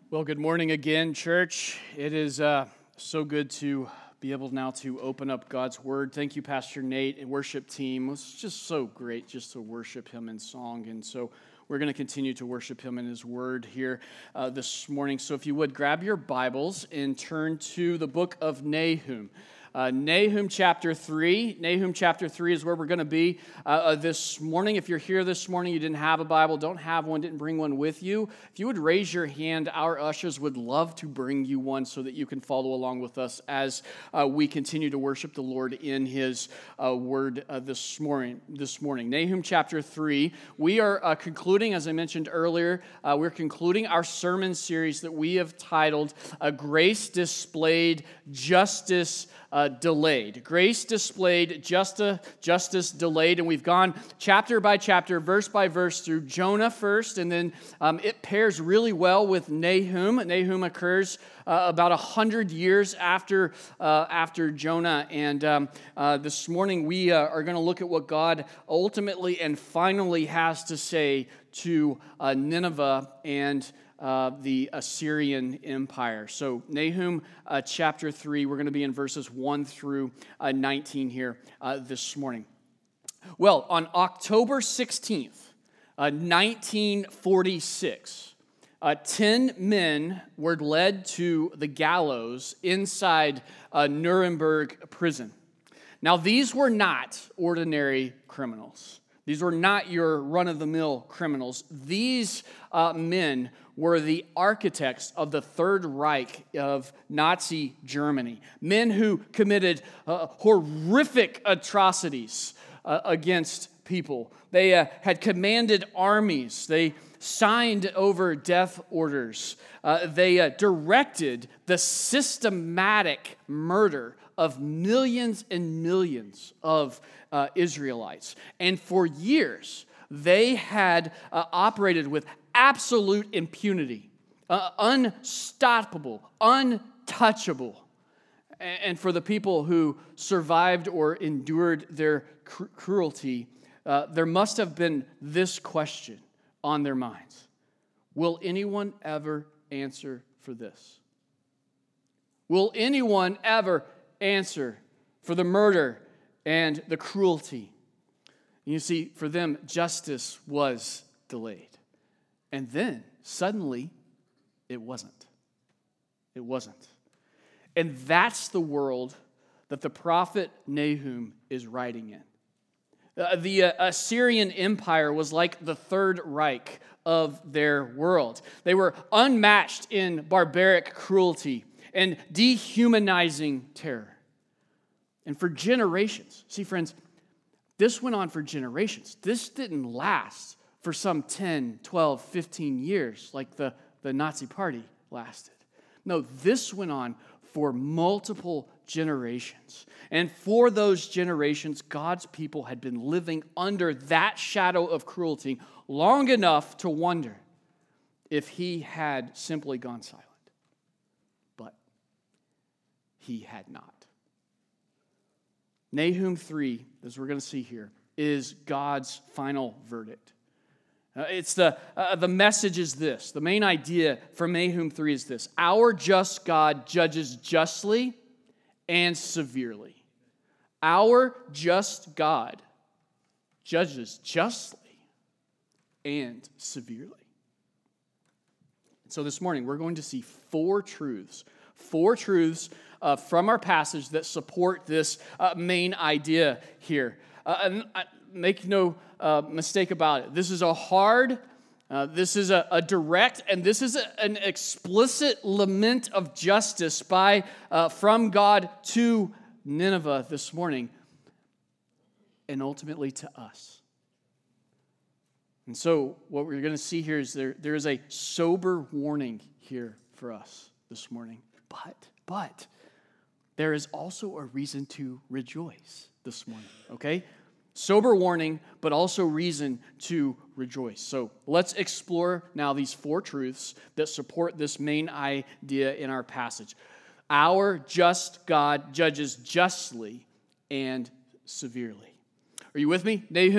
Well, good morning again, church. It is so good to be able now to open up God's Word. Thank you, Pastor Nate and worship team. It's just so great just to worship Him in song. And so we're going to continue to worship Him in His Word here this morning. So if you would, grab your Bibles and turn to the book of Nahum. Nahum chapter 3. Nahum chapter 3 is where we're going to be this morning. If you're here this morning, you didn't have a Bible, don't have one, didn't bring one with you, if you would raise your hand, our ushers would love to bring you one so that you can follow along with us as we continue to worship the Lord in His Word this morning. Nahum chapter 3. We are concluding, as I mentioned earlier, we're concluding our sermon series that we have titled Grace Displayed, Justice Delayed. Grace displayed, justice delayed. And we've gone chapter by chapter, verse by verse through Jonah first, and then it pairs really well with Nahum. Nahum occurs about 100 years after Jonah. And this morning we are going to look at what God ultimately and finally has to say to Nineveh and the Assyrian Empire. So Nahum chapter 3, we're going to be in verses 1 through 19 here this morning. Well, on October 16th, 1946, 10 men were led to the gallows inside Nuremberg prison. Now, these were not ordinary criminals. These were not your run-of-the-mill criminals. These men were the architects of the Third Reich of Nazi Germany. Men who committed horrific atrocities against people. They had commanded armies. They signed over death orders. They directed the systematic murder of millions and millions of Israelites. And for years, they had operated with absolute impunity, unstoppable, untouchable. And for the people who survived or endured their cruelty, there must have been this question on their minds. Will anyone ever answer for this? Will anyone ever answer for the murder and the cruelty? You see, for them, justice was delayed. And then, suddenly, it wasn't. It wasn't. And that's the world that the prophet Nahum is writing in. The Assyrian Empire was like the Third Reich of their world. They were unmatched in barbaric cruelty and dehumanizing terror. And for generations, see friends, this went on for generations. This didn't last for some 10, 12, 15 years like the Nazi Party lasted. No, this went on for multiple generations. And for those generations, God's people had been living under that shadow of cruelty long enough to wonder if He had simply gone silent. But He had not. Nahum 3, as we're going to see here, is God's final verdict. The message is this. The main idea from Nahum 3 is this. Our just God judges justly and severely. Our just God judges justly and severely. So this morning, we're going to see four truths from our passage that support this main idea here. Make no mistake about it. This is a hard, this is a direct, and this is an explicit lament of justice from God to Nineveh this morning, and ultimately to us. And so what we're going to see here is there is a sober warning here for us this morning. But there is also a reason to rejoice this morning, okay? Sober warning, but also reason to rejoice. So let's explore now these four truths that support this main idea in our passage. Our just God judges justly and severely. Are you with me? Nahum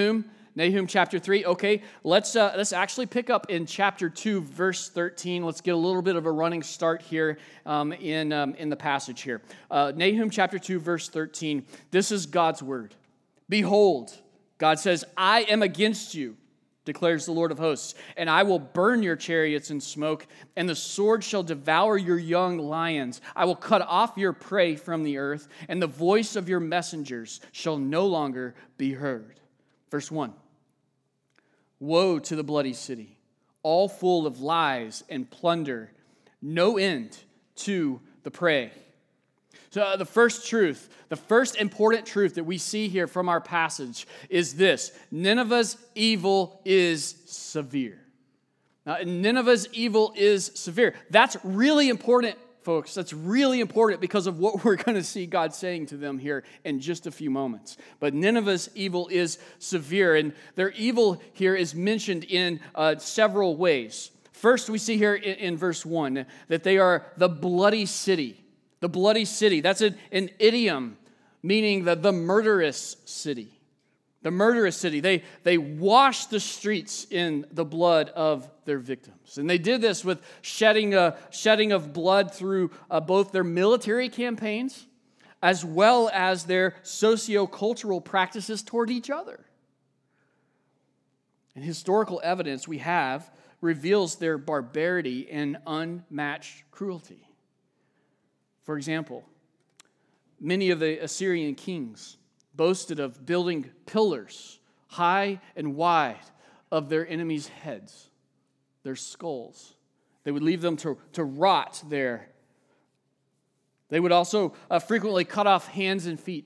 Nahum chapter 3. Okay, let's actually pick up in chapter 2, verse 13. Let's get a little bit of a running start here in the passage here. Nahum chapter 2, verse 13. This is God's word. Behold, God says, I am against you, declares the Lord of hosts, and I will burn your chariots in smoke, and the sword shall devour your young lions. I will cut off your prey from the earth, and the voice of your messengers shall no longer be heard. Verse 1, woe to the bloody city, all full of lies and plunder, no end to the prey. So the first truth, the first important truth that we see here from our passage is this: Nineveh's evil is severe. Now, Nineveh's evil is severe. That's really important, folks. That's really important because of what we're going to see God saying to them here in just a few moments. But Nineveh's evil is severe, and their evil here is mentioned in several ways. First, we see here in verse 1 that they are the bloody city. The bloody city. That's an idiom meaning the murderous city. The murderous city. They washed the streets in the blood of their victims. And they did this with shedding of blood through both their military campaigns as well as their socio-cultural practices toward each other. And historical evidence we have reveals their barbarity and unmatched cruelty. For example, many of the Assyrian kings boasted of building pillars high and wide of their enemies' heads, their skulls. They would leave them to rot there. They would also frequently cut off hands and feet,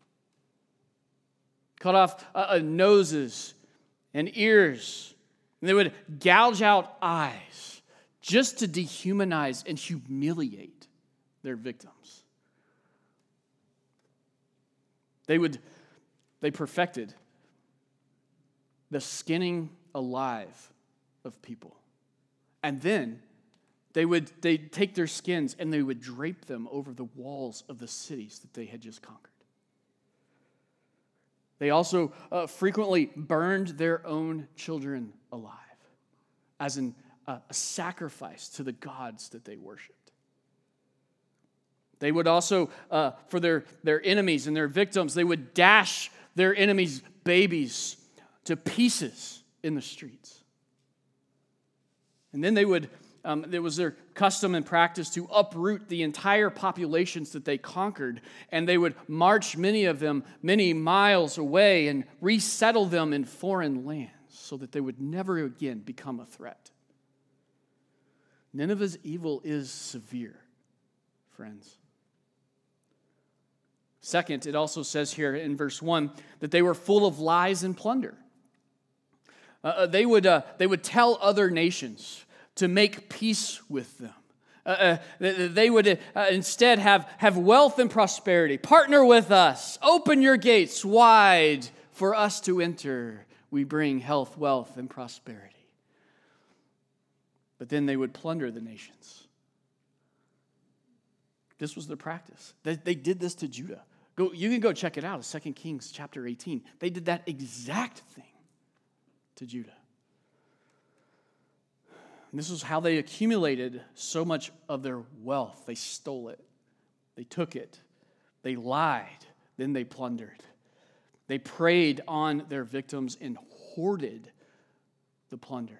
cut off noses and ears, and they would gouge out eyes just to dehumanize and humiliate their victims. They perfected the skinning alive of people. And then they'd take their skins and they would drape them over the walls of the cities that they had just conquered. They also frequently burned their own children alive as a sacrifice to the gods that they worshiped. They would also, for their enemies and their victims, they would dash their enemies' babies to pieces in the streets. And then they would, it was their custom and practice to uproot the entire populations that they conquered, and they would march many of them many miles away and resettle them in foreign lands so that they would never again become a threat. Nineveh's evil is severe, friends. Second, it also says here in verse 1 that they were full of lies and plunder. They would tell other nations to make peace with them. They would instead have wealth and prosperity. Partner with us. Open your gates wide for us to enter. We bring health, wealth, and prosperity. But then they would plunder the nations. This was their practice. They did this to Judah. You can go check it out. It's 2 Kings chapter 18. They did that exact thing to Judah. And this is how they accumulated so much of their wealth. They stole it. They took it. They lied. Then they plundered. They preyed on their victims and hoarded the plunder.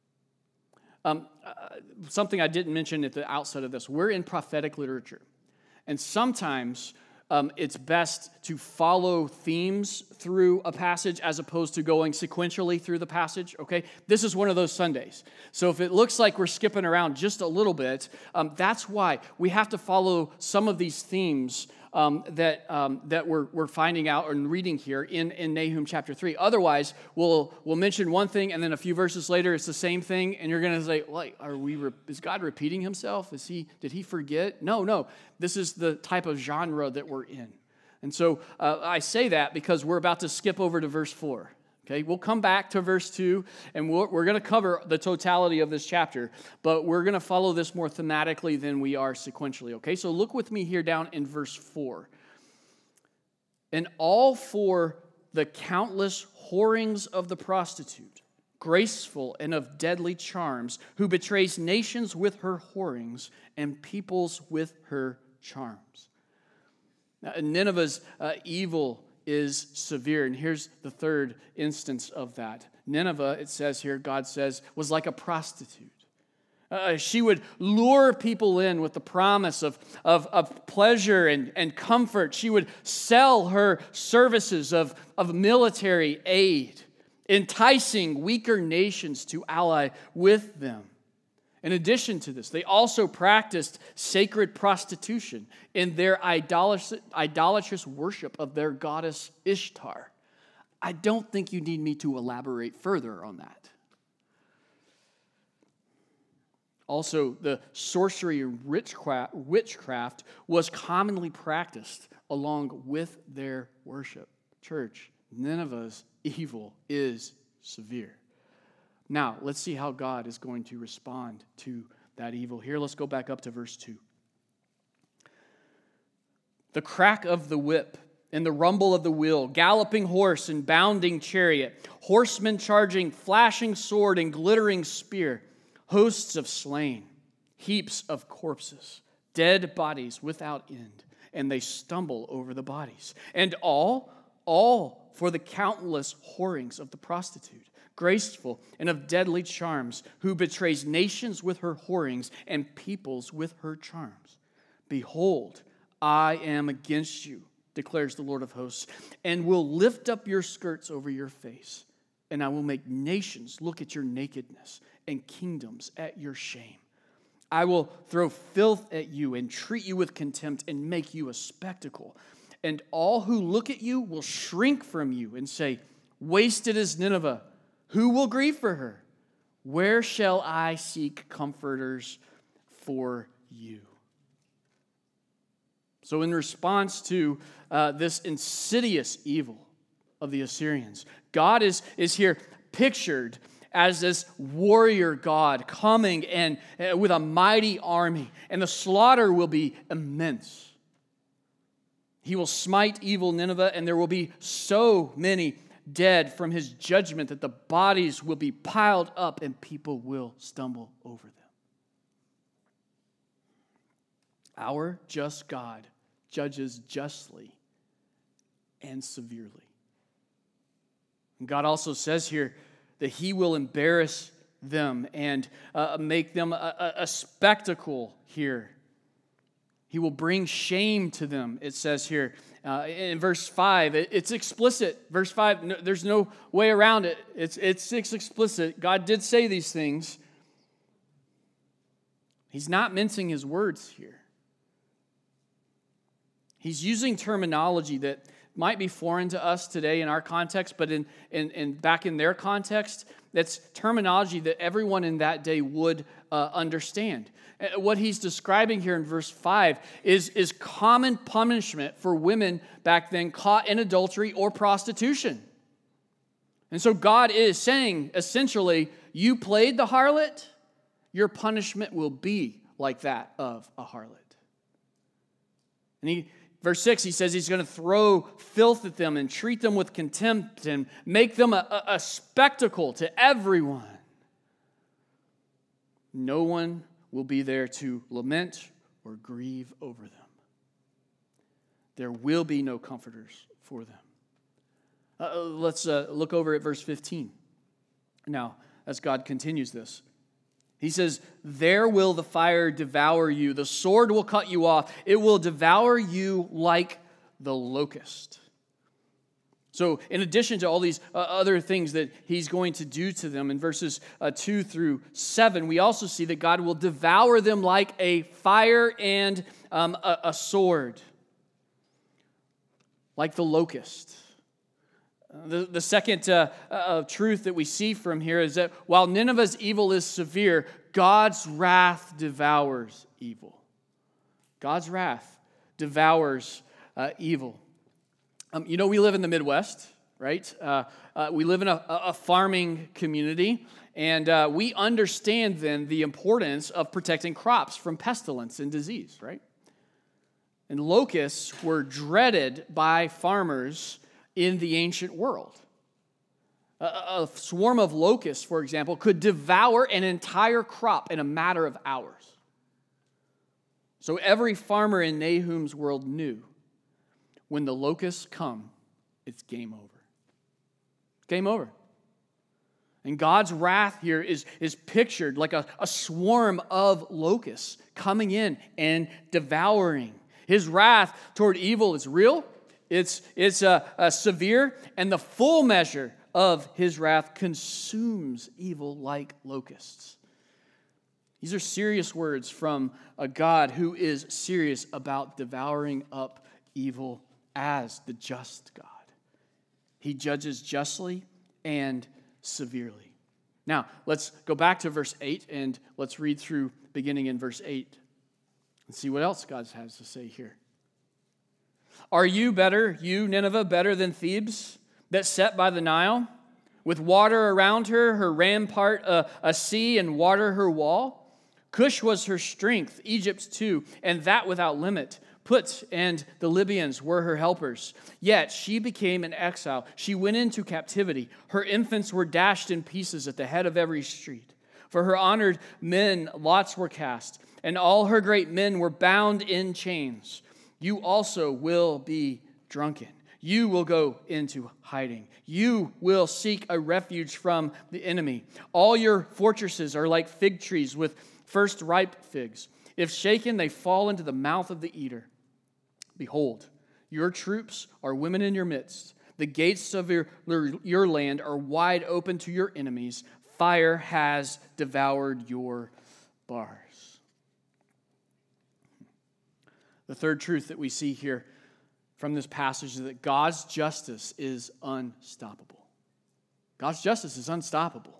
Something I didn't mention at the outset of this. We're in prophetic literature. And sometimes it's best to follow themes through a passage as opposed to going sequentially through the passage, okay? This is one of those Sundays. So if it looks like we're skipping around just a little bit, that's why we have to follow some of these themes that we're finding out and reading here in Nahum chapter 3. Otherwise, we'll mention one thing, and then a few verses later, it's the same thing, and you're going to say, "Like, is God repeating himself? Did he forget?" No. This is the type of genre that we're in. And so I say that because we're about to skip over to verse 4. Okay, we'll come back to verse 2, and we're going to cover the totality of this chapter, but we're going to follow this more thematically than we are sequentially. Okay, so look with me here down in verse 4. And all 4 the countless whorings of the prostitute, graceful and of deadly charms, who betrays nations with her whorings and peoples with her charms. Now, Nineveh's evil is severe, and here's the third instance of that. Nineveh, it says here, God says, was like a prostitute. She would lure people in with the promise of pleasure and comfort. She would sell her services of military aid, enticing weaker nations to ally with them. In addition to this, they also practiced sacred prostitution in their idolatrous worship of their goddess Ishtar. I don't think you need me to elaborate further on that. Also, the sorcery and witchcraft was commonly practiced along with their worship. Church, Nineveh's evil is severe. Now, let's see how God is going to respond to that evil. Here, let's go back up to verse 2. The crack of the whip and the rumble of the wheel, galloping horse and bounding chariot, horsemen charging, flashing sword and glittering spear, hosts of slain, heaps of corpses, dead bodies without end, and they stumble over the bodies. And all for the countless whorings of the prostitute, graceful and of deadly charms, who betrays nations with her whorings and peoples with her charms. Behold, I am against you, declares the Lord of hosts, and will lift up your skirts over your face, and I will make nations look at your nakedness and kingdoms at your shame. I will throw filth at you and treat you with contempt and make you a spectacle. And all who look at you will shrink from you and say, wasted is Nineveh. Who will grieve for her? Where shall I seek comforters for you? So in response to this insidious evil of the Assyrians, God is here pictured as this warrior God coming and with a mighty army, and the slaughter will be immense. He will smite evil Nineveh, and there will be so many dead from his judgment that the bodies will be piled up and people will stumble over them. Our just God judges justly and severely. And God also says here that he will embarrass them and make them a spectacle here. He will bring shame to them, it says here. In verse 5, it's explicit. Verse 5, there's no way around it. It's explicit. God did say these things. He's not mincing his words here. He's using terminology that might be foreign to us today in our context, but in back in their context, that's terminology that everyone in that day would understand. What he's describing here in verse 5 is common punishment for women back then caught in adultery or prostitution. And so God is saying, essentially, you played the harlot, your punishment will be like that of a harlot. And Verse 6, he says he's going to throw filth at them and treat them with contempt and make them a spectacle to everyone. No one will be there to lament or grieve over them. There will be no comforters for them. Let's look over at verse 15. Now, as God continues this. He says, there will the fire devour you. The sword will cut you off. It will devour you like the locust. So in addition to all these other things that he's going to do to them in verses 2 through 7, we also see that God will devour them like a fire and a sword, like the locust. The second truth that we see from here is that while Nineveh's evil is severe, God's wrath devours evil. God's wrath devours evil. We live in the Midwest, right? We live in a farming community, and we understand then the importance of protecting crops from pestilence and disease, right? And locusts were dreaded by farmers in the ancient world. A swarm of locusts, for example, could devour an entire crop in a matter of hours. So every farmer in Nahum's world knew when the locusts come, it's game over. Game over. And God's wrath here is pictured like a swarm of locusts coming in and devouring. His wrath toward evil is real, it's severe, and the full measure of his wrath consumes evil like locusts. These are serious words from a God who is serious about devouring up evil as the just God. He judges justly and severely. Now, let's go back to verse 8 and let's read through beginning in verse 8 and see what else God has to say here. Are you better, you Nineveh, better than Thebes, that sat by the Nile, with water around her, her rampart a sea, and water her wall? Cush was her strength, Egypt's too, and that without limit. Put and the Libyans were her helpers. Yet she became an exile. She went into captivity. Her infants were dashed in pieces at the head of every street. For her honored men, lots were cast, and all her great men were bound in chains. You also will be drunken. You will go into hiding. You will seek a refuge from the enemy. All your fortresses are like fig trees with first ripe figs. If shaken, they fall into the mouth of the eater. Behold, your troops are women in your midst. The gates of your land are wide open to your enemies. Fire has devoured your bars. The third truth that we see here from this passage is that God's justice is unstoppable. God's justice is unstoppable.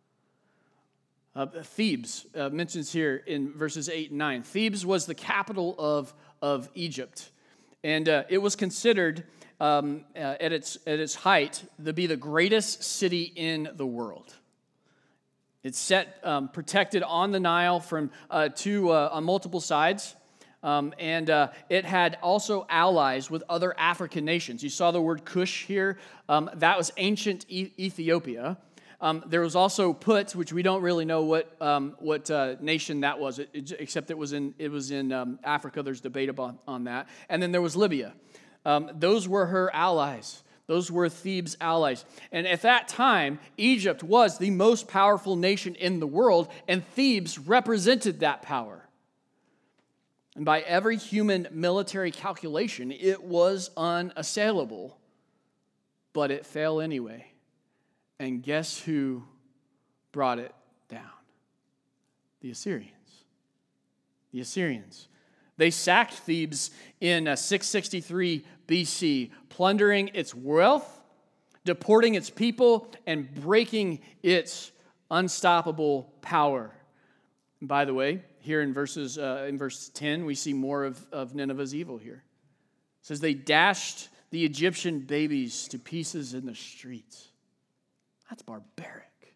Thebes mentions here in verses 8 and 9. Thebes was the capital of Egypt, and it was considered at its height to be the greatest city in the world. It's set protected on the Nile from on multiple sides. And it had also allies with other African nations. You saw the word Cush here. That was ancient Ethiopia. There was also Put, which we don't really know what nation that was, except it was in Africa. There's debate on that. And then there was Libya. Those were her allies. Those were Thebes' allies. And at that time, Egypt was the most powerful nation in the world, and Thebes represented that power. And by every human military calculation, it was unassailable, but it fell anyway. And guess who brought it down? The Assyrians. The Assyrians. They sacked Thebes in 663 BC, plundering its wealth, deporting its people, and breaking its unstoppable power. And by the way, here in verse 10, we see more of Nineveh's evil here. It says they dashed the Egyptian babies to pieces in the streets. That's barbaric.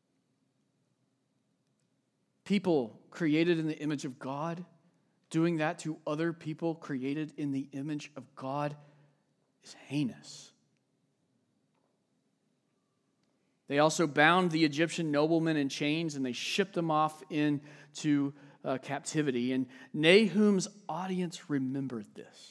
People created in the image of God, doing that to other people created in the image of God is heinous. They also bound the Egyptian noblemen in chains and they shipped them off into captivity. And Nahum's audience remembered this.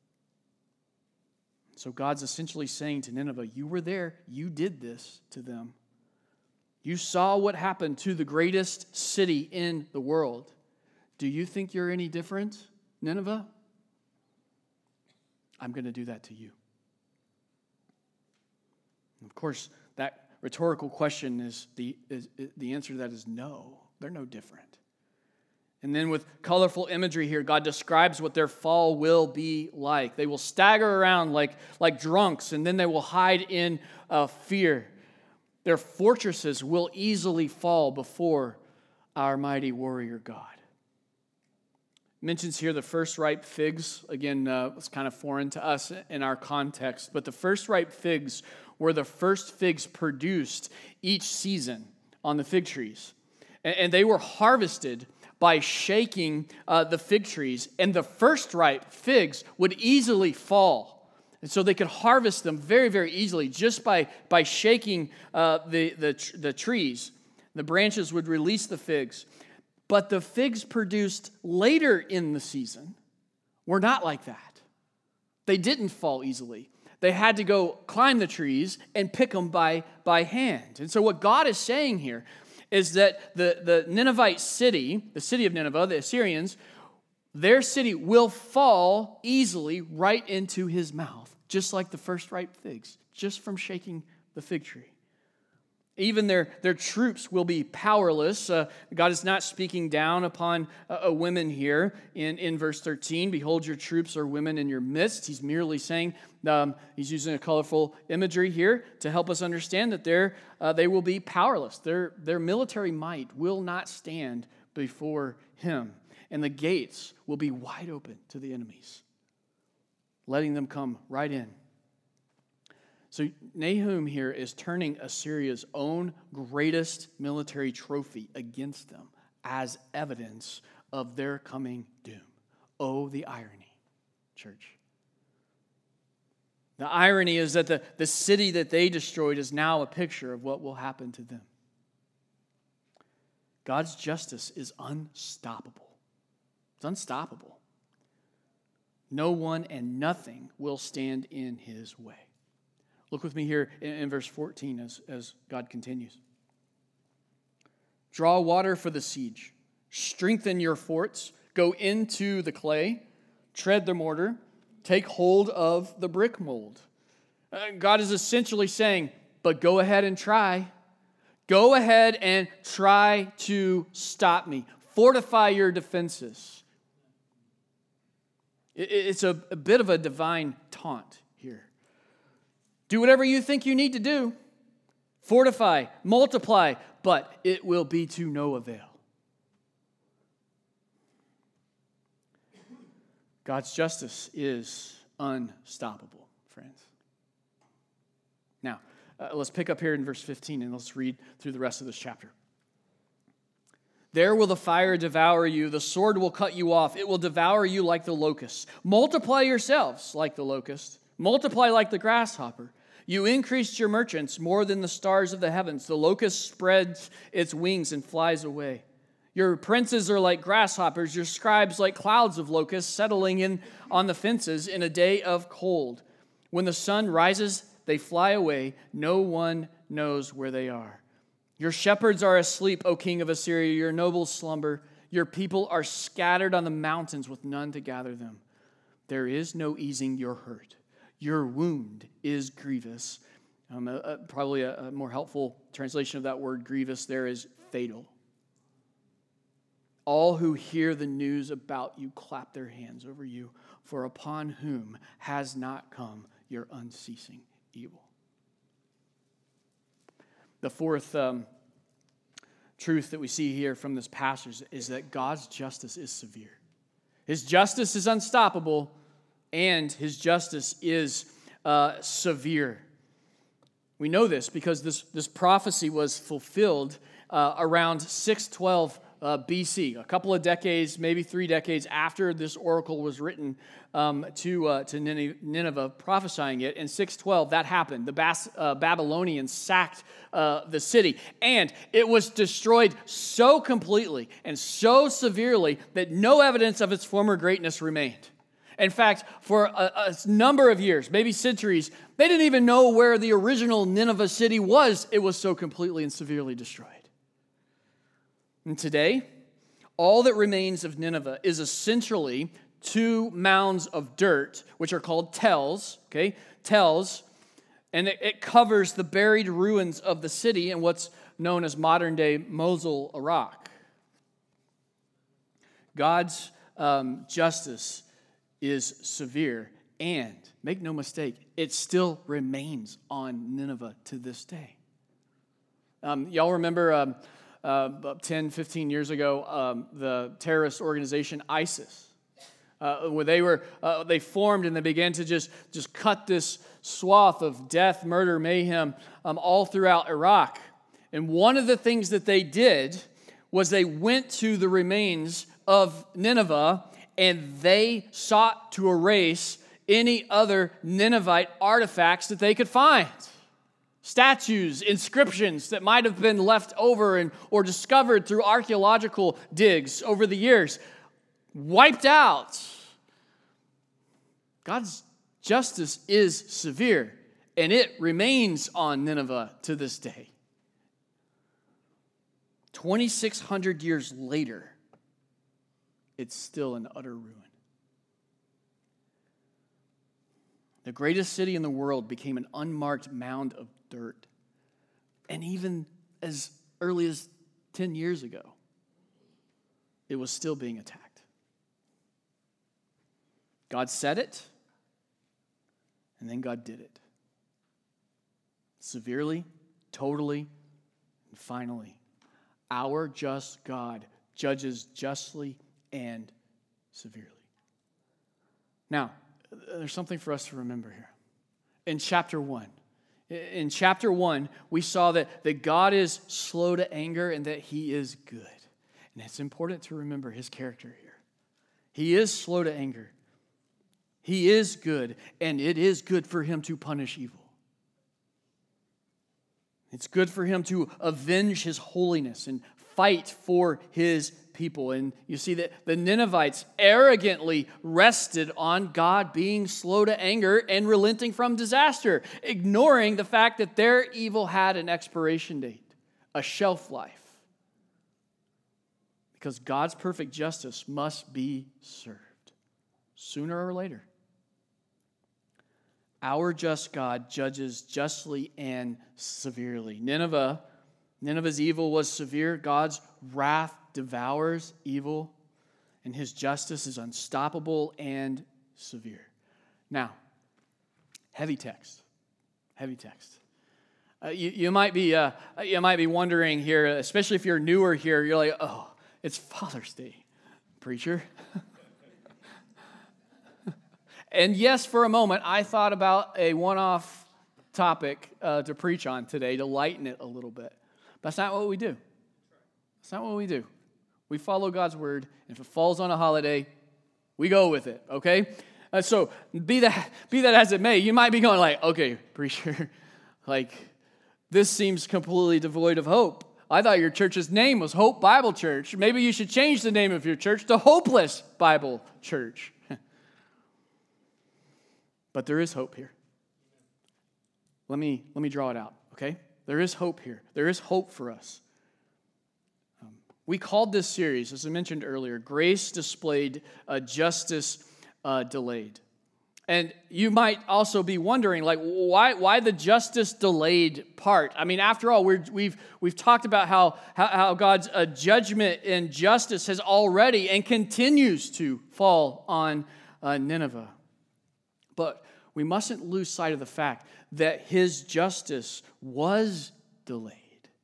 So God's essentially saying to Nineveh, you were there, you did this to them. You saw what happened to the greatest city in the world. Do you think you're any different, Nineveh? I'm going to do that to you. Of course, that rhetorical question is the answer to that is no. They're no different. And then with colorful imagery here, God describes what their fall will be like. They will stagger around like drunks, and then they will hide in fear. Their fortresses will easily fall before our mighty warrior God. Mentions here the first ripe figs. Again, it's kind of foreign to us in our context, but the first ripe figs were the first figs produced each season on the fig trees. And they were harvested by shaking the fig trees, and the first ripe figs would easily fall. And so they could harvest them very, very easily just by shaking the trees. The branches would release the figs. But the figs produced later in the season were not like that. They didn't fall easily. They had to go climb the trees and pick them by hand. And so what God is saying here is that the Ninevite city, the city of Nineveh, the Assyrians, their city will fall easily right into his mouth, just like the first ripe figs, just from shaking the fig tree. Even their troops will be powerless. God is not speaking down upon women here in verse 13. Behold, your troops are women in your midst. He's merely saying, he's using a colorful imagery here to help us understand that they will be powerless. Their military might will not stand before him. And the gates will be wide open to the enemies, letting them come right in. So Nahum here is turning Assyria's own greatest military trophy against them as evidence of their coming doom. Oh, the irony, church. The irony is that the city that they destroyed is now a picture of what will happen to them. God's justice is unstoppable. It's unstoppable. No one and nothing will stand in his way. Look with me here in verse 14 as God continues. Draw water for the siege. Strengthen your forts. Go into the clay. Tread the mortar. Take hold of the brick mold. God is essentially saying, but go ahead and try. Go ahead and try to stop me. Fortify your defenses. It's a bit of a divine taunt here. Do whatever you think you need to do. Fortify, multiply, but it will be to no avail. God's justice is unstoppable, friends. Now, let's pick up here in verse 15 and let's read through the rest of this chapter. There will the fire devour you, the sword will cut you off, it will devour you like the locust. Multiply yourselves like the locust. Multiply like the grasshopper. You increased your merchants more than the stars of the heavens. The locust spreads its wings and flies away. Your princes are like grasshoppers, your scribes like clouds of locusts settling in on the fences in a day of cold. When the sun rises, they fly away. No one knows where they are. Your shepherds are asleep, O king of Assyria. Your nobles slumber. Your people are scattered on the mountains with none to gather them. There is no easing your hurt. Your wound is grievous. Probably a more helpful translation of that word grievous there is fatal. All who hear the news about you clap their hands over you, for upon whom has not come your unceasing evil. The fourth truth that we see here from this passage is that God's justice is severe. His justice is unstoppable, and his justice is severe. We know this because this prophecy was fulfilled around 612 BC, a couple of decades, maybe 3 decades after this oracle was written to Nineveh, prophesying it. In 612, that happened. The Babylonians sacked the city, and it was destroyed so completely and so severely that no evidence of its former greatness remained. In fact, for a number of years, maybe centuries, they didn't even know where the original Nineveh city was. It was so completely and severely destroyed. And today, all that remains of Nineveh is essentially 2 mounds of dirt, which are called tells, okay? Tells, and it covers the buried ruins of the city in what's known as modern-day Mosul, Iraq. God's justice is severe, and make no mistake, it still remains on Nineveh to this day. Y'all remember about 10, 15 years ago, the terrorist organization ISIS, where they formed and they began to just cut this swath of death, murder, mayhem all throughout Iraq. And one of the things that they did was they went to the remains of Nineveh and they sought to erase any other Ninevite artifacts that they could find. Statues, inscriptions that might have been left over or discovered through archaeological digs over the years. Wiped out. God's justice is severe, and it remains on Nineveh to this day. 2,600 years later, it's still in utter ruin. The greatest city in the world became an unmarked mound of dirt. And even as early as 10 years ago, it was still being attacked. God said it, and then God did it. Severely, totally, and finally. Our just God judges justly and severely. Now, there's something for us to remember here. In chapter 1, we saw that God is slow to anger and that he is good. And it's important to remember his character here. He is slow to anger. He is good, and it is good for him to punish evil. It's good for him to avenge his holiness and fight for his people. And you see that the Ninevites arrogantly rested on God being slow to anger and relenting from disaster, ignoring the fact that their evil had an expiration date, a shelf life. Because God's perfect justice must be served sooner or later. Our just God judges justly and severely. Nineveh's evil was severe. God's wrath devours evil, and his justice is unstoppable and severe. Now, heavy text. You might be wondering here, especially if you're newer here. You're like, oh, it's Father's Day, preacher. And yes, for a moment, I thought about a one-off topic to preach on today to lighten it a little bit. But that's not what we do. That's not what we do. We follow God's word. And if it falls on a holiday, we go with it, okay? So be that as it may, you might be going like, okay, preacher, like this seems completely devoid of hope. I thought your church's name was Hope Bible Church. Maybe you should change the name of your church to Hopeless Bible Church. But there is hope here. Let me draw it out, okay? There is hope here. There is hope for us. We called this series, as I mentioned earlier, Grace Displayed, Justice Delayed. And you might also be wondering, like, why the justice delayed part? I mean, after all, we've talked about how God's judgment and justice has already and continues to fall on Nineveh. But we mustn't lose sight of the fact that his justice was delayed.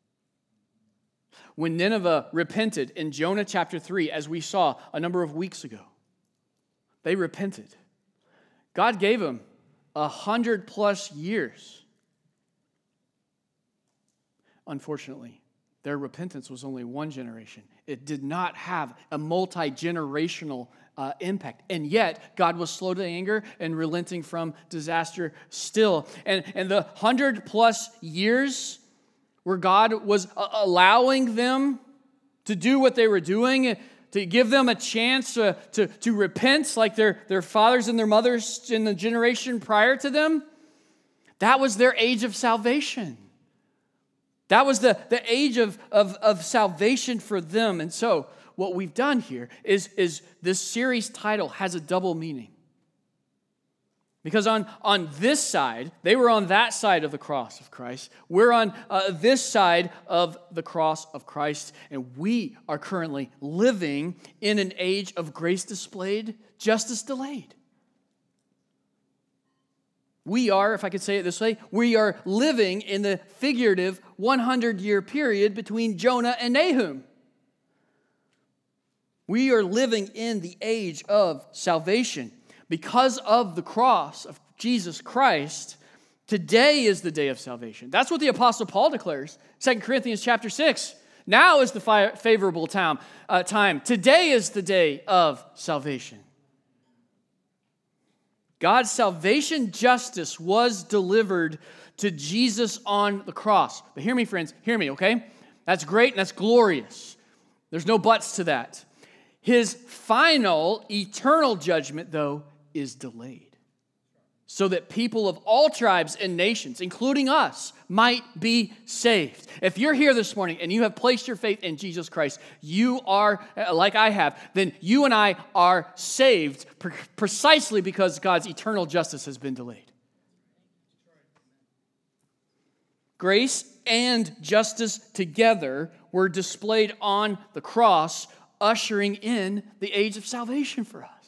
When Nineveh repented in Jonah chapter 3, as we saw a number of weeks ago, they repented. God gave them 100+ years. Unfortunately, their repentance was only one generation. It did not have a multi-generational impact. And yet, God was slow to anger and relenting from disaster still. And the 100+ years where God was allowing them to do what they were doing, to give them a chance to repent like their fathers and their mothers in the generation prior to them, that was their age of salvation. That was the age of salvation for them. And so what we've done here is this series title has a double meaning. Because on this side, they were on that side of the cross of Christ. We're on this side of the cross of Christ. And we are currently living in an age of grace displayed, justice delayed. We are, if I could say it this way, we are living in the figurative 100-year period between Jonah and Nahum. We are living in the age of salvation. Because of the cross of Jesus Christ, today is the day of salvation. That's what the Apostle Paul declares, 2 Corinthians chapter 6. Now is the favorable time. Today is the day of salvation. God's salvation justice was delivered to Jesus on the cross. But hear me, friends, hear me, okay? That's great and that's glorious. There's no buts to that. His final eternal judgment, though, is delayed, so that people of all tribes and nations, including us, might be saved. If you're here this morning and you have placed your faith in Jesus Christ, you are, like I have, then you and I are saved precisely because God's eternal justice has been delayed. Grace and justice together were displayed on the cross, ushering in the age of salvation for us.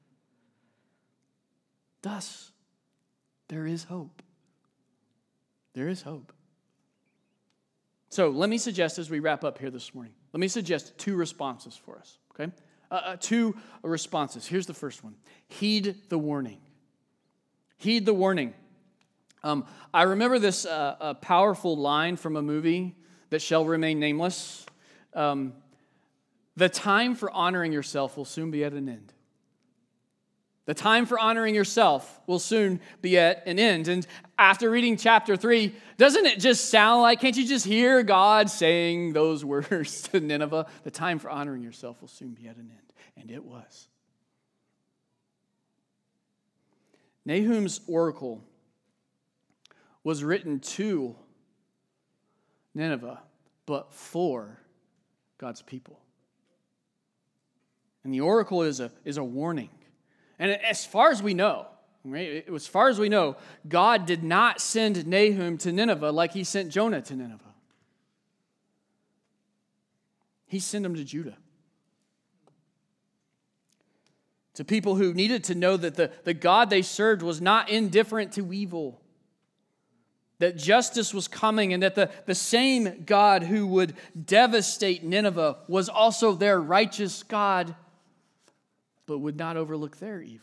Thus, there is hope. There is hope. So let me suggest as we wrap up here this morning, let me suggest two responses for us, okay? Two responses. Here's the first one. Heed the warning. Heed the warning. I remember this powerful line from a movie that shall remain nameless. The time for honoring yourself will soon be at an end. The time for honoring yourself will soon be at an end. And after reading chapter 3, doesn't it just sound like, can't you just hear God saying those words to Nineveh? The time for honoring yourself will soon be at an end. And it was. Nahum's oracle was written to Nineveh, but for God's people. And the oracle is a warning. And as far as we know, right, as far as we know, God did not send Nahum to Nineveh like he sent Jonah to Nineveh. He sent him to Judah. To people who needed to know that the God they served was not indifferent to evil. That justice was coming and that the same God who would devastate Nineveh was also their righteous God, but would not overlook their evil.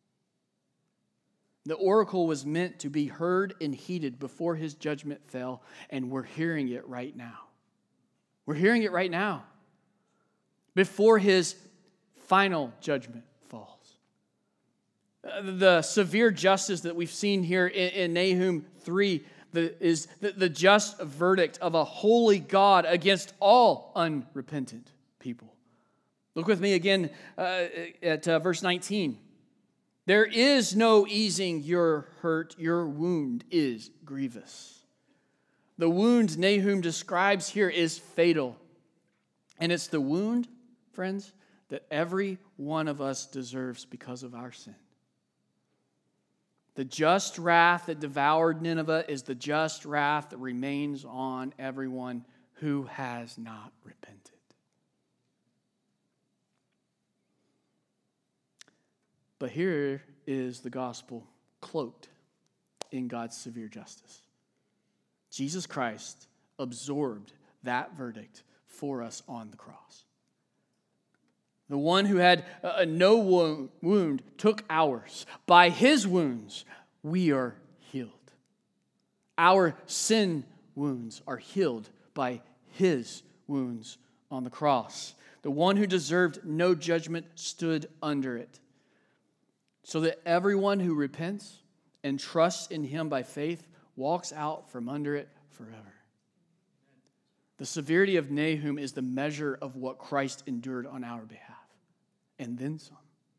The oracle was meant to be heard and heeded before his judgment fell, and we're hearing it right now. We're hearing it right now. Before his final judgment falls. The severe justice that we've seen here in Nahum 3 is the just verdict of a holy God against all unrepentant people. Look with me again at verse 19. There is no easing your hurt, your wound is grievous. The wound Nahum describes here is fatal. And it's the wound, friends, that every one of us deserves because of our sin. The just wrath that devoured Nineveh is the just wrath that remains on everyone who has not repented. But here is the gospel cloaked in God's severe justice. Jesus Christ absorbed that verdict for us on the cross. The one who had no wound took ours. By his wounds, we are healed. Our sin wounds are healed by his wounds on the cross. The one who deserved no judgment stood under it, so that everyone who repents and trusts in him by faith walks out from under it forever. The severity of Nahum is the measure of what Christ endured on our behalf, and then some.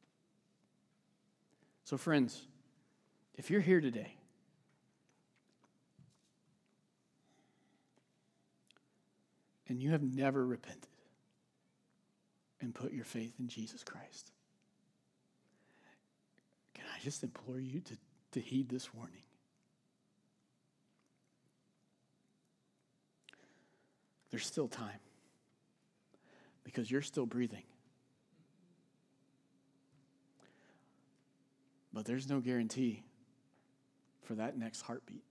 So friends, if you're here today, and you have never repented and put your faith in Jesus Christ, can I just implore you to heed this warning? There's still time, because you're still breathing. But there's no guarantee for that next heartbeat.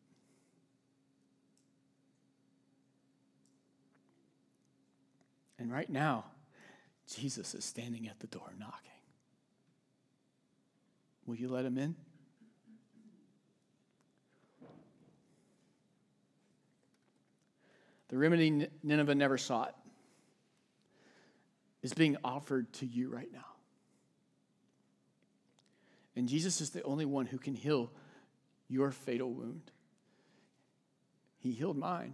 And right now, Jesus is standing at the door knocking. Will you let him in? The remedy Nineveh never sought is being offered to you right now. And Jesus is the only one who can heal your fatal wound. He healed mine.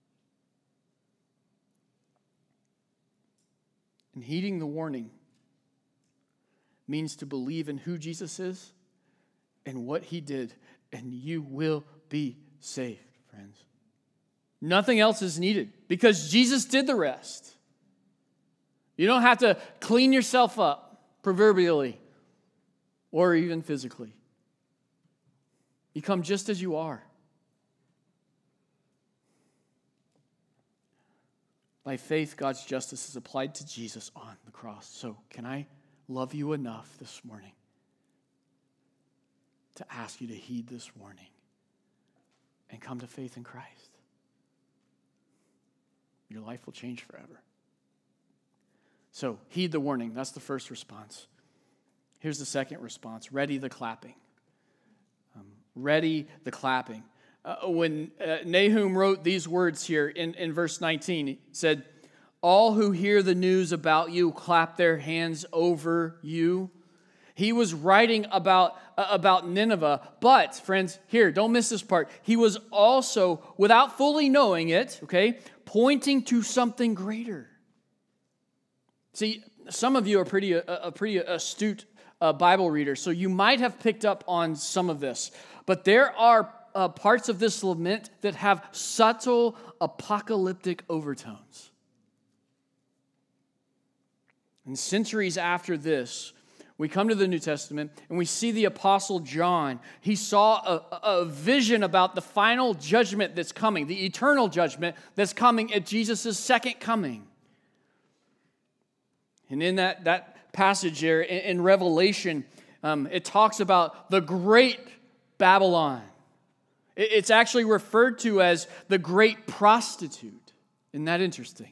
And heeding the warning means to believe in who Jesus is and what he did, and you will be saved, friends. Nothing else is needed because Jesus did the rest. You don't have to clean yourself up, proverbially, or even physically. You come just as you are. By faith, God's justice is applied to Jesus on the cross. So can I love you enough this morning to ask you to heed this warning and come to faith in Christ? Your life will change forever. So, heed the warning. That's the first response. Here's the second response. Ready the clapping. Ready the clapping. When Nahum wrote these words here in verse 19, he said, all who hear the news about you clap their hands over you. He was writing about Nineveh, but, friends, here, don't miss this part. He was also, without fully knowing it, okay, pointing to something greater. See, some of you are a pretty astute Bible reader, so you might have picked up on some of this. But there are parts of this lament that have subtle apocalyptic overtones. And centuries after this, we come to the New Testament and we see the Apostle John. He saw a vision about the final judgment that's coming, the eternal judgment that's coming at Jesus' second coming. And in that passage there in Revelation, it talks about the great Babylon. It's actually referred to as the great prostitute. Isn't that interesting?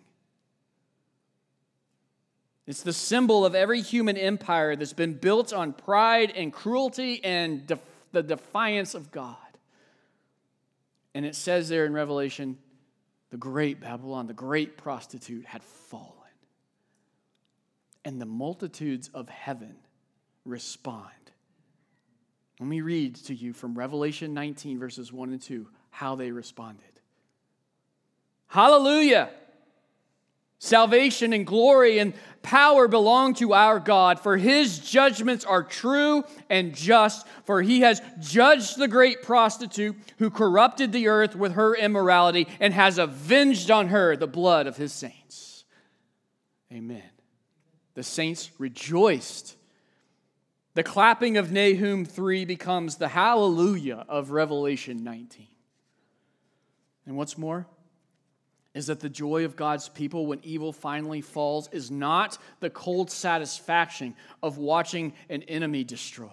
It's the symbol of every human empire that's been built on pride and cruelty and the defiance of God. And it says there in Revelation, the great Babylon, the great prostitute had fallen. And the multitudes of heaven respond. Let me read to you from Revelation 19, verses 1 and 2, how they responded. Hallelujah! Salvation and glory and power belong to our God, for his judgments are true and just, for he has judged the great prostitute who corrupted the earth with her immorality and has avenged on her the blood of his saints. Amen. The saints rejoiced. The clapping of Nahum 3 becomes the hallelujah of Revelation 19. And what's more is that the joy of God's people when evil finally falls is not the cold satisfaction of watching an enemy destroyed.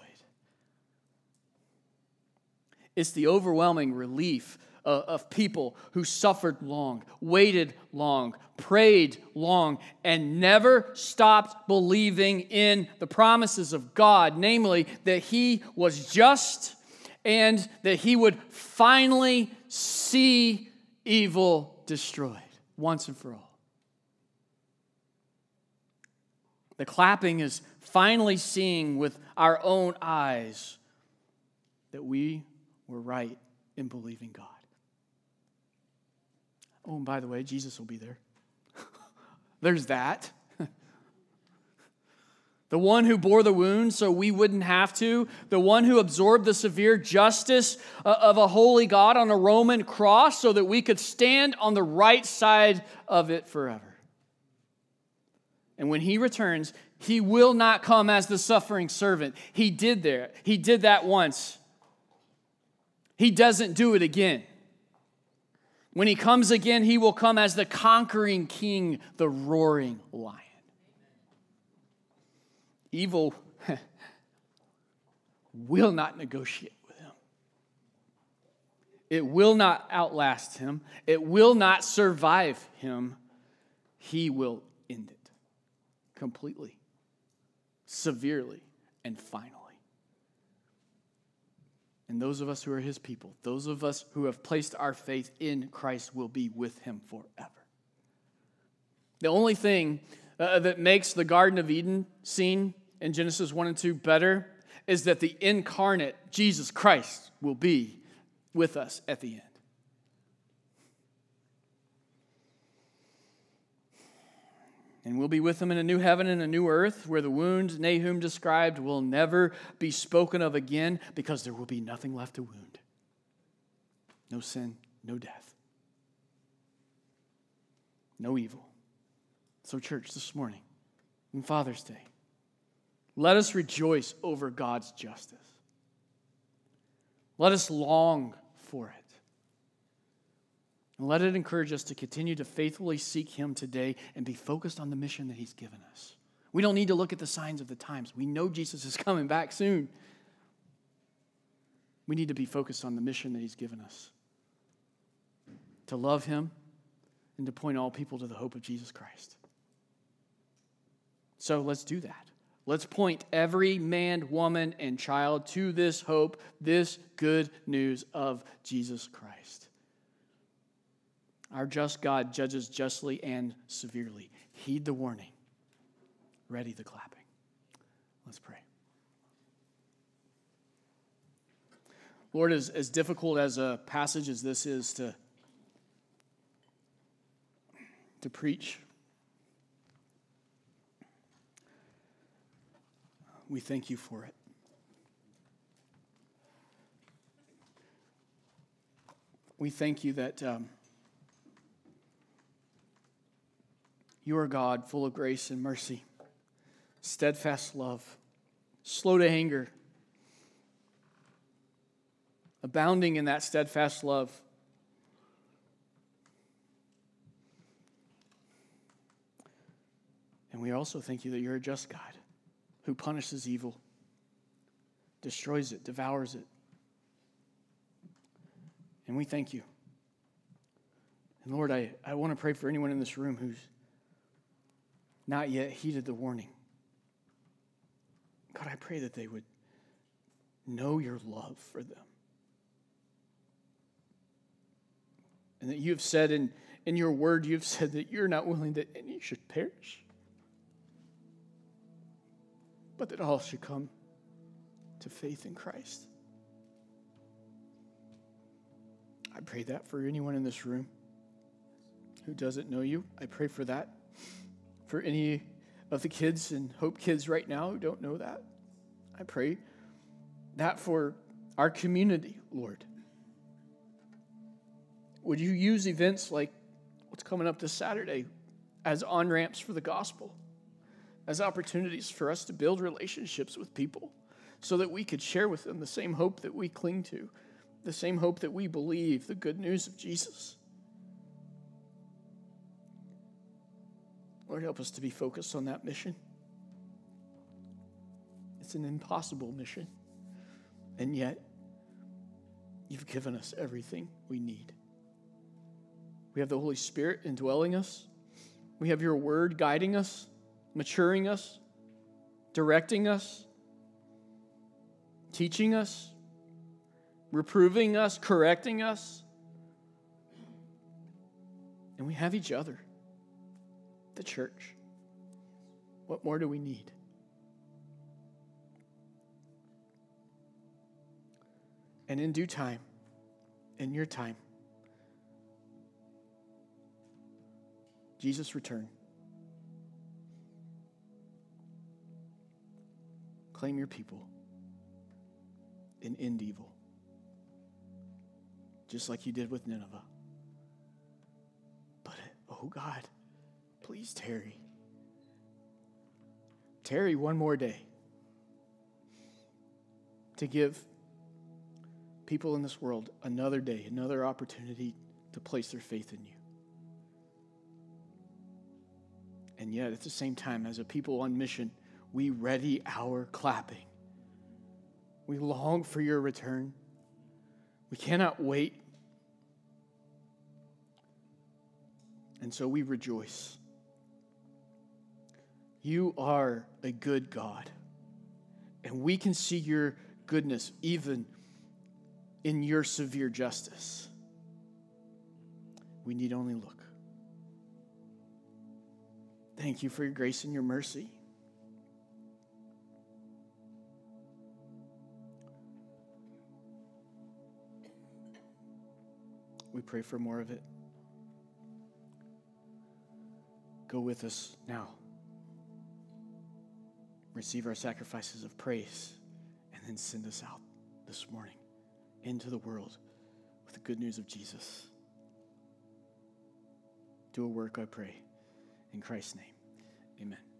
It's the overwhelming relief of people who suffered long, waited long, prayed long, and never stopped believing in the promises of God, namely that he was just and that he would finally see evil destroyed once and for all. The clapping is finally seeing with our own eyes that we were right in believing God. Oh, and by the way, Jesus will be there. There's that. The one who bore the wounds so we wouldn't have to. The one who absorbed the severe justice of a holy God on a Roman cross so that we could stand on the right side of it forever. And when he returns, he will not come as the suffering servant. He did that once. He doesn't do it again. When he comes again, he will come as the conquering king, the roaring lion. Evil will not negotiate with him. It will not outlast him. It will not survive him. He will end it completely, severely, and finally. And those of us who are his people, those of us who have placed our faith in Christ will be with him forever. The only thing that makes the Garden of Eden scene in Genesis 1 and 2 better is that the incarnate Jesus Christ will be with us at the end. And we'll be with him in a new heaven and a new earth where the wounds Nahum described will never be spoken of again because there will be nothing left to wound. No sin, no death, no evil. So church, this morning, on Father's Day, let us rejoice over God's justice. Let us long for it. And let it encourage us to continue to faithfully seek him today and be focused on the mission that he's given us. We don't need to look at the signs of the times. We know Jesus is coming back soon. We need to be focused on the mission that he's given us. To love him and to point all people to the hope of Jesus Christ. So let's do that. Let's point every man, woman, and child to this hope, this good news of Jesus Christ. Our just God judges justly and severely. Heed the warning. Ready the clapping. Let's pray. Lord, as difficult as a passage as this is to preach, we thank you for it. We thank you that you are God, full of grace and mercy, steadfast love, slow to anger, abounding in that steadfast love. And we also thank you that you're a just God who punishes evil, destroys it, devours it. And we thank you. And Lord, I want to pray for anyone in this room who's not yet heeded the warning. God, I pray that they would know your love for them. And that you have said in your word, you have said that you're not willing that any should perish, but that all should come to faith in Christ. I pray that for anyone in this room who doesn't know you. I pray for that. For any of the kids and Hope Kids right now who don't know that. I pray that for our community, Lord. Would you use events like what's coming up this Saturday as on-ramps for the gospel, as opportunities for us to build relationships with people so that we could share with them the same hope that we cling to, the same hope that we believe, the good news of Jesus. Lord, help us to be focused on that mission. It's an impossible mission, and yet you've given us everything we need. We have the Holy Spirit indwelling us. We have your word guiding us, maturing us, directing us, teaching us, reproving us, correcting us. And we have each other, the church. What more do we need? And in due time, in your time, Jesus' return. Claim your people and end evil, just like you did with Nineveh. But, oh God, please tarry. Tarry one more day to give people in this world another day, another opportunity to place their faith in you. And yet, at the same time, as a people on mission, we ready our clapping. We long for your return. We cannot wait. And so we rejoice. You are a good God. And we can see your goodness even in your severe justice. We need only look. Thank you for your grace and your mercy. We pray for more of it. Go with us now. Receive our sacrifices of praise, and then send us out this morning into the world with the good news of Jesus. Do a work, I pray. In Christ's name, amen.